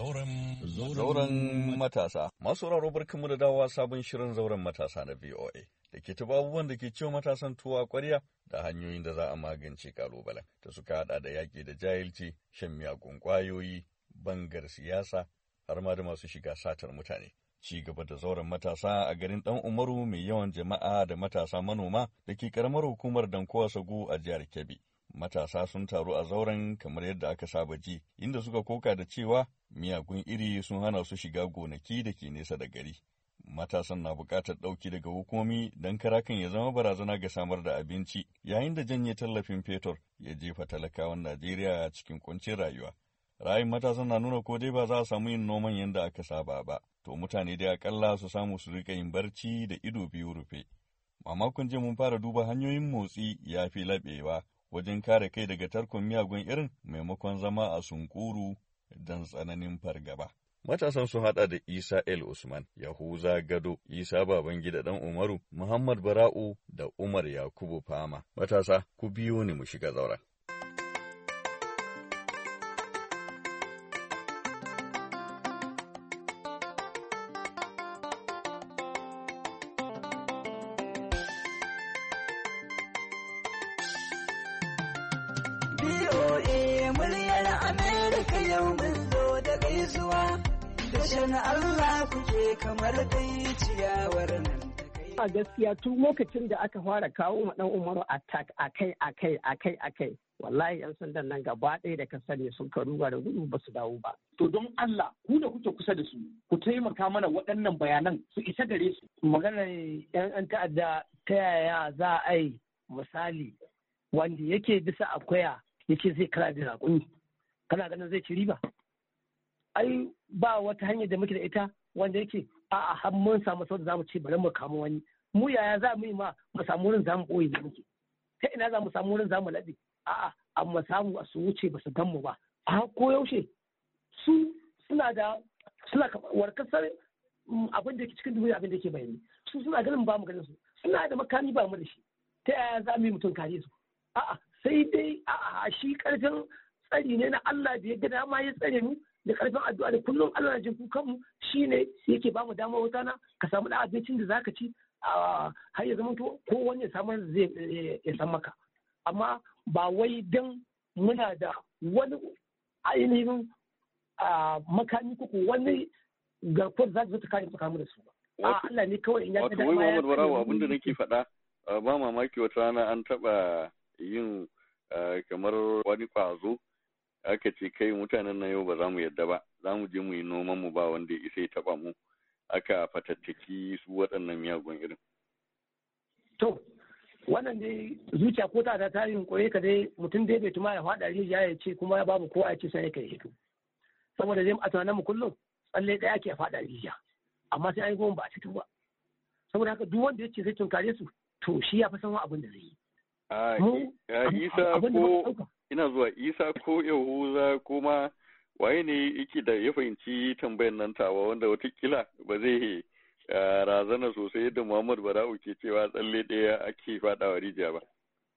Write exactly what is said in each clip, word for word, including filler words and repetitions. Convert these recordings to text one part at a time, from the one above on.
Zauren matasa. Masu sauraro barkanmu da dawowa sabon shirin zauren matasa na V O A da ke taɓa abubuwan da ke ciwo matasan tuwa ƙwarya da hanyoyin da za a magance ƙalubalen da suka haɗa da yaƙi da jahilci, shan miyagun ƙwayoyi, bangar siyasa, har ma da masu shiga satar mutane. Ci gaba da zauren matasa a garin Ɗan Umaru mai yawan jama'a da matasa manoma da ke ƙaramar hukumar Dankowa Sagu a jihar Kebbi. Matasa sun taru a zauren kamar yadda aka saba ji, inda suka koka da cewa miyagun iri sun hana su shiga gonaki da ke nesa da gari. Matasan na buƙatar ɗauki daga hukumomi don karakan ya zama barazana ga samar da abinci, yayin da janye tallafin fetur ya jefa talakawan Najeriya cikin kuncin rayuwa. Ra'ayin matasan na nuna ko dai ba za a samu yin noman yadda aka saba ba, to mutane dai akalla su samu su riƙa yin barci da ido biyu rufe. Mamakon je mun fara duba hanyoyin motsi ya fi laɓewa wajen kare kai daga tarkon miyagun irin maimakon zama a sunkuru don tsananin fargaba. Matasan sun haɗa da Isa El Usman, Yahuza Gado, Isa Babangida ɗan Umaru, Muhammad Bara'u da Umar Yakubu Fama. Matasa, ku biyo ni mu shiga zauren. B O A muryar Amerika yau mun zo da gaisuwa, da shan Allah kuke kamar dai ciyawar nan. A gaskiya tun lokacin da aka fara kawo ma ɗan Umaru attack akai akai akai akai wallahi yan sandan nan gaba ɗaya da ka sani sun ka ruga da gudu ba su dawo ba. To don Allah ku da kuke kusa da su ku taimaka mana waɗannan bayanan su isa gare su. Maganar yan ta'adda ta yaya za a yi misali wanda yake bisa akwaya yake zai kara da raƙumi kana ganin zai ci riba? Ai ba wata hanyar da muke da ita wanda yake a'a har mun samu sau da zamu ce bari mu kama wani, mu yaya za mu yi ma mu samu wurin zamu ɓoye da muke, ta ina za mu samu wurin zamu laɗe, a'a amma samu a su wuce ba su gan mu ba. A ko yaushe su suna da suna warkasar abin da ke cikin duhu abin da ke bayani, su suna ganin ba mu ganin su, suna da makami ba mu da shi, ta yaya za mu yi mutum kare su? A'a sai dai a'a shi karfin tsari ne na Allah da ya ga dama ya tsare mu da karfin addu'a da kullum Allah na jin kukan mu shine yake ba mu dama wata na ka samu da abincin da zaka ci har ya zama to ko wani ya samu zai ya san maka, amma ba wai dan muna da wani ainihin makami ko wani garkuwar za ta kare mu da su ba. Allah ne kawai in ya ga dama ya tsare mu. Abinda nake faɗa ba mamaki wata rana an taɓa yin kamar wani ƙwazo aka ce kai mutanen na yau ba za mu yadda ba, za mu je mu yi noman mu ba wanda ya isa ya taɓa mu, aka fatattaki su waɗannan miyagun irin. To, wannan dai zuciya ko ta ta yin koye ka dai mutum dai bai tuma ya faɗa rijiya ya ce kuma babu kowa ya ce sai ka hito. Saboda dai a tunanin mu kullum tsalle ɗaya ke faɗa rijiya, amma sai an yi goma ba a fito ba. Saboda haka duk wanda ya ce zai tunkare su to shi ya fi san abin da zai yi. A Isa ko ina zuwa Isa ko Yahuza ko ma waye ne yake da ya fahimci tambayar nan tawa wanda watakila ba zai razana sosai yadda Muhammad Bara'u ke cewa tsalle ɗaya ake faɗawa rijiya ba.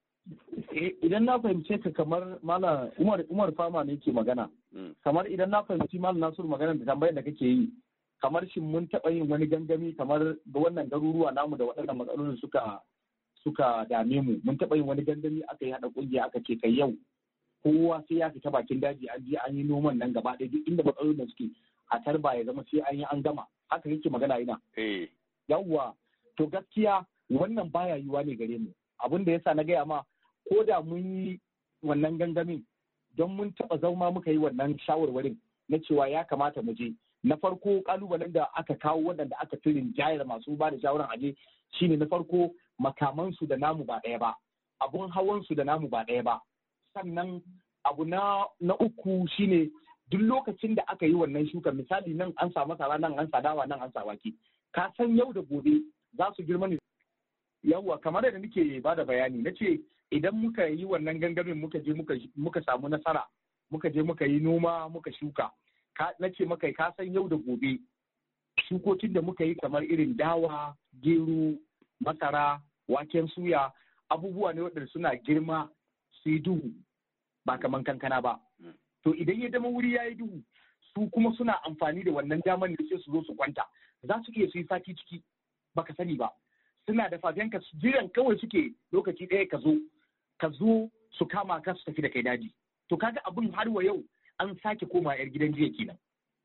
Idan na fahimce ka kamar Malam Umar Umar Fama ne ke magana. Kamar idan na fahimci Malam Nasiru magana da tambayar da kake yi, kamar shin mun taɓa yin wani gangami kamar ga wannan garuruwa namu da waɗannan matsalolin suka suka dame mu, mun taɓa yin wani gangami aka yi haɗa ƙungiya aka ce kai yau kowa sai ya fita bakin daji an je an yi noman nan gaba ɗaya duk inda matsalolin da suke a tarba ya zama sai an yi an gama, haka yake magana ina. Yawwa to gaskiya wannan baya yiwuwa ne gare mu, abin da yasa na gaya ma ko da mun yi wannan gangamin don mun taɓa zauma muka yi wannan shawarwarin na cewa ya kamata mu je. Na farko kalubalen da aka kawo waɗanda aka firin jayar masu ba da shawaran aje shine na farko makamansu da namu ba ɗaya ba, abun hawansu da namu ba ɗaya ba. Sannan abu na na uku shine duk lokacin da aka yi wannan shukar, misali nan an sa masara nan an sa dawa nan an sa wake, ka san yau da gobe za su girma ne. Yawwa kamar da nake ba da bayani na ce idan muka yi wannan gangamin muka je muka samu nasara muka je muka yi noma muka shuka, na ce maka ka san yau da gobe shukokin da muka yi kamar irin dawa, gero, masara, waken suya, abubuwa ne waɗanda suna girma su yi duhu ba kaman kankana ba. To idan ya zama wuri ya yi duhu su kuma suna amfani da wannan damar da sai su zo su kwanta za su iya su yi sati ciki baka sani ba suna da fafiyanka jiran kawai suke lokaci ɗaya ka zo ka zo su kama ka su tafi da kai daji to kaga abin har wa yau an sake koma yar gidan jiya kenan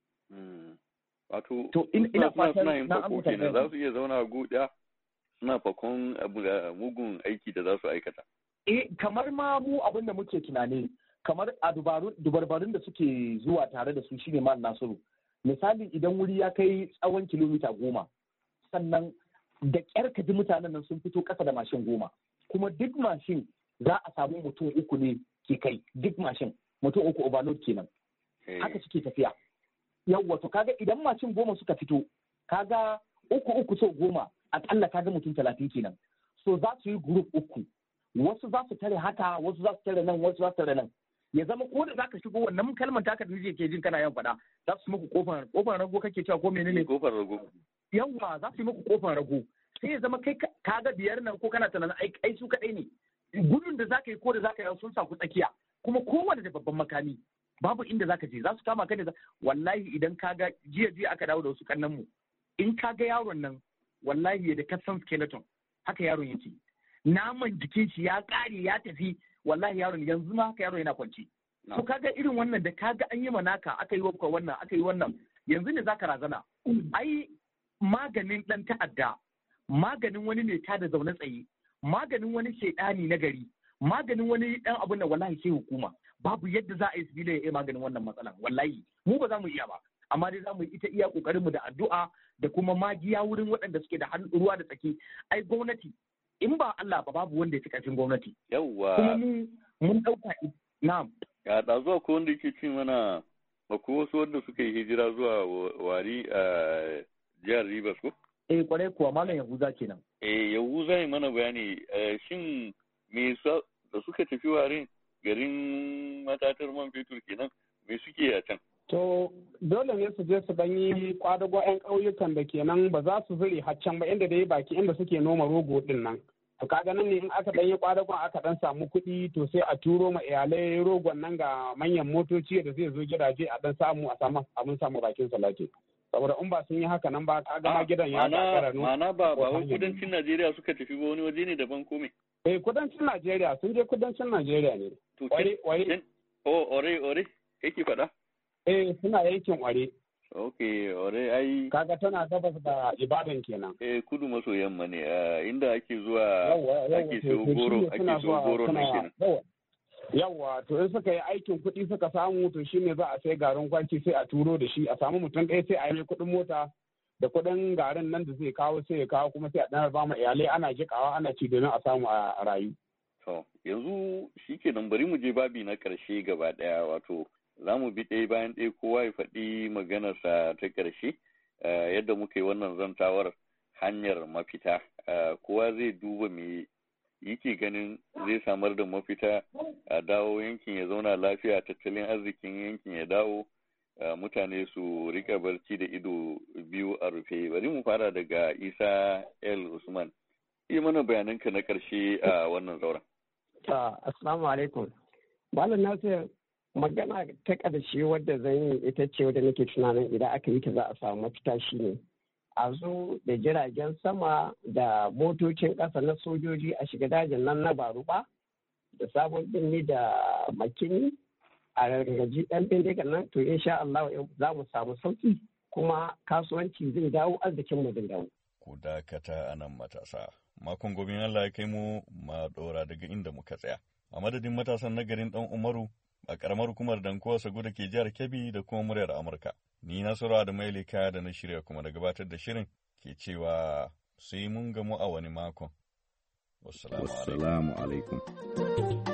wato to ina fatan suna yin fako kenan za su iya zauna a guda suna fakon mugun aiki da za su aikata eh kamar ma mu abin da muke tunani kamar a dubarbarun da suke zuwa tare da su shine mal Nasiru misali idan wuri ya kai tsawon kilomita goma sannan da ƙyar ka ji mutanen nan sun fito ƙasa da mashin goma kuma duk mashin za a samu mutum uku ne ke kai duk mashin mutum uku overload kenan haka suke tafiya yawwa to kaga idan mashin goma suka fito kaga uku uku so goma akalla kaga mutum talatin kenan so za su yi group uku wasu za su tare haka wasu za su tare nan wasu za su tare nan ya zama ko da zaka shigo wannan kalmar taka da ke jin kana yawan faɗa za su muku kofar kofar rago kake cewa ko menene kofar rago yawa za su yi muku kofar rago sai ya zama kai kaga biyar nan ko kana tunanin ai ai su kadai ne gudun da zaka yi ko da zaka yi sun sa ku tsakiya kuma kowanne da babban makami babu inda zaka je za su kama ka ne wallahi idan kaga jiya jiya aka dawo da wasu kannan mu in kaga yaron nan wallahi ya da kasan skeleton haka yaron yake naman jikin shi ya kare ya tafi wallahi yaron yanzu ma haka yaron yana kwance to kaga irin wannan da kaga an yi manaka aka yi wa wannan aka yi wannan yanzu ne zaka razana ai maganin dan ta'adda maganin wani ne ta da zaune tsaye maganin wani shaidani na gari maganin wani dan abun da wallahi sai hukuma babu yadda za a yi sibila ya yi maganin wannan matsalan wallahi mu ba za mu iya ba amma dai za mu yi ita iya kokarin mu da addu'a da kuma magiya wurin waɗanda suke da ruwa da tsaki ai gwamnati in ba Allah ba babu wanda ya fi ƙarfin gwamnati. Yawwa. Kuma mu mun ɗauka na'am. Ya da zuwa ko wanda yake ce mana ko wasu wanda suka yi hijira zuwa wari a jihar Rivers ko? Eh kwarai kuwa malam Yahuza kenan. Eh Yahuza yi mana bayani shin me da suka tafi warin garin matatar man fetur kenan me suke a can? To dole ne su je su dan yi kwadago 'yan ƙauyukan da kenan ba za su zure haccan ba inda dai baki inda suke noma rogo din nan. To kaga nan ne in aka dan yi kwadagon aka dan samu kuɗi to sai a turo ma iyalai rogon nan ga manyan motoci da zai zo gidaje a dan samu a samu abin samu bakin salati. Saboda in ba sun yi haka nan ba kaga ma gidan ya kakara no. Ma'ana ba ba wai kudancin Najeriya suka tafi ba wani waje ne daban kome. Eh kudancin Najeriya sun je kudancin Najeriya ne. To ware oh ore ore kake faɗa? Eh suna yankin Ware. Ok, Ware ai. Kaga tana gabas da Ibadan kenan. Eh kudu maso yamma ne inda ake zuwa ake siyo goro ake siyo goro na kenan. Yawwa to in suka yi aikin kuɗi suka samu to shine za a sai garin kwanci sai a turo da shi a samu mutum ɗaya sai a yi kuɗin mota da kuɗin garin nan da zai kawo sai ya kawo kuma sai a ɗanar ba mu iyalai ana jikawa ana ci domin a samu a rayu. To yanzu shikenan bari mu je babi na ƙarshe gaba ɗaya wato za mu bi ɗaya bayan ɗaya kowa ya faɗi maganarsa ta ƙarshe yadda muka yi wannan zantawar hanyar mafita kowa zai duba me yake ganin zai samar da mafita a dawo yankin ya zauna lafiya tattalin arzikin yankin ya dawo mutane su rika barci da ido biyu a rufe bari mu fara daga Isa El Usman yi mana bayananka na ƙarshe a wannan zauren. Assalamu alaikum. Malam Nasir magana ta ƙarshe wadda zan yi ita ce wadda nake tunanin idan aka yi ta za a samu mafita shi ne a zo da jiragen sama da motocin ƙasa na sojoji a shiga dajin nan na baruba da sabon birni da makini a rangaji ɗan bindigan nan to insha Allah za mu samu sauki kuma kasuwanci zai dawo arzikin mu zai dawo. Ku dakata a nan matasa makon gobe Allah ya kai mu ma ɗora daga inda muka tsaya a madadin matasan na garin ɗan Umaru a ƙaramar hukumar Dankowa Sagu da ke jihar Kebbi da kuma muryar Amurka. Ni Nasiru da Mailika da na shirya kuma da gabatar da shirin ke cewa sai mun gamu a wani makon. Wassalamu alaikum.